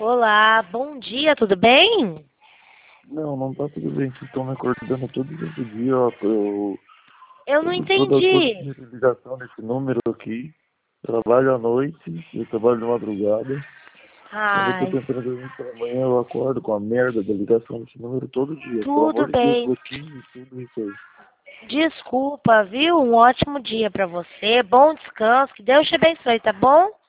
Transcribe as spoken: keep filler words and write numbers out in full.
Olá, bom dia, tudo bem? Não, não tá tudo bem. Vocês estão me acordando todo santo dia, ó. Eu, Eu não eu, toda, toda entendi. minha ligação nesse número aqui. Trabalho à noite, eu trabalho de madrugada. Quando eu tô Ai, tentando dormir pela manhã, eu acordo com a merda da ligação nesse número todo dia. Pelo tudo amor de Deus, bem. bloqueie tudo isso aí. Desculpa, viu? Um ótimo dia pra você, bom descanso, que Deus te abençoe, tá bom?